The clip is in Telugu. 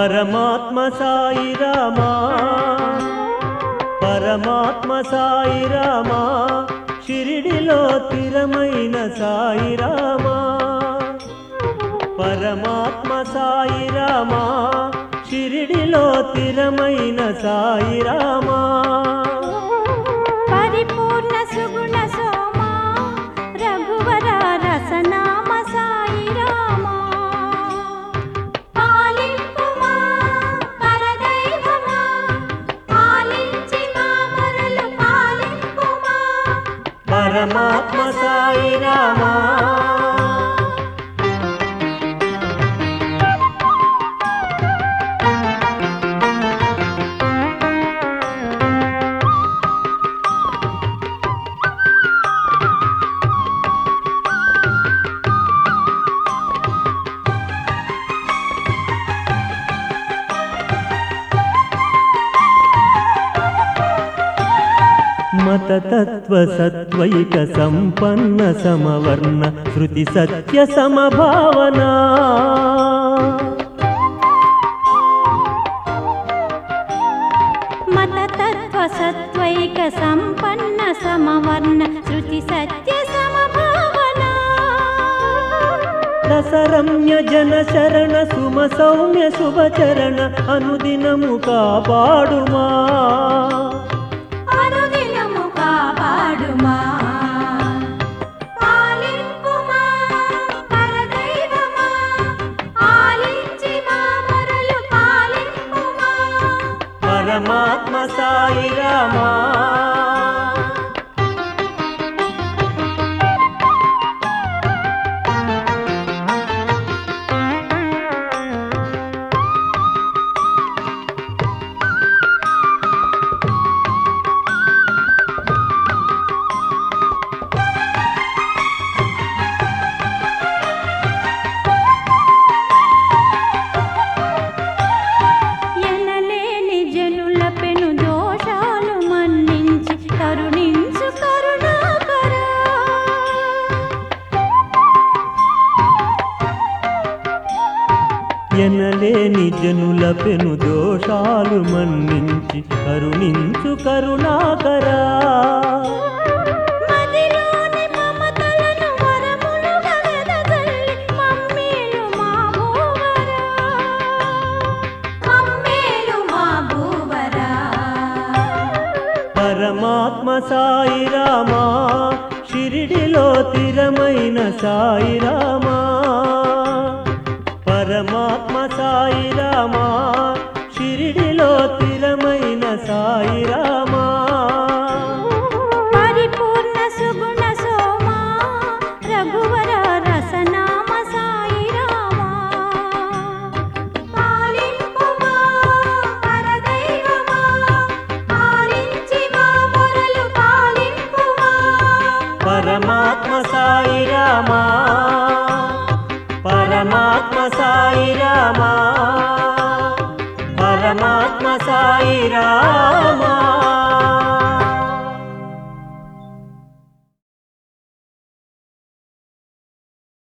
పరమాత్మ సాయి రామా, పరమాత్మ సాయి రామా, షిరిడిలో స్థిరమైన సాయి రామా. పరమాత్మ సాయి రామా, షిరిడిలో స్థిరమైన సాయి రామా. పరిపూర్ణ సుగుణ సోమా, రఘువర రసనామ సాయి రామా. పాలింపుమా పరదైవమా, పాలించి మా మొరలు పాలింపుమా. పరమాత్మ సాయి రామా. मततत्व सत्वैक संपन्न समवर्ण श्रुति सत्य समभावना. मततत्व सत्वैक संपन्न समवर्ण श्रुति सत्य समभावना. रसरम्य जन शरण सुम सौम्य शुभ चरण अनुदिनमु कापाडुमा. పాలింపుమా పరదైవమా, ఆలించి మా మొరలు పాలింపుమా. పరమాత్మ సాయి రామా. ఎనలేని జనుల పెను దోషాలు మన్నించి కరుణించు కరుణాకరా. ఎనలేని జనుల పెను దోషాలు మన్నించి కరుణించు కరుణాకరా. మదిలోని మమతలను వరములుగా వెదజల్లి మమ్మేలు మా భూవరా, మమ్మేలు మా భూవరా. పరమాత్మ సాయి రామా, షిరిడిలో స్థిరమైన సాయి రామా. పరమాత్మ సాయి రామా, షిరిడిలో స్థిరమైన సాయి రామా.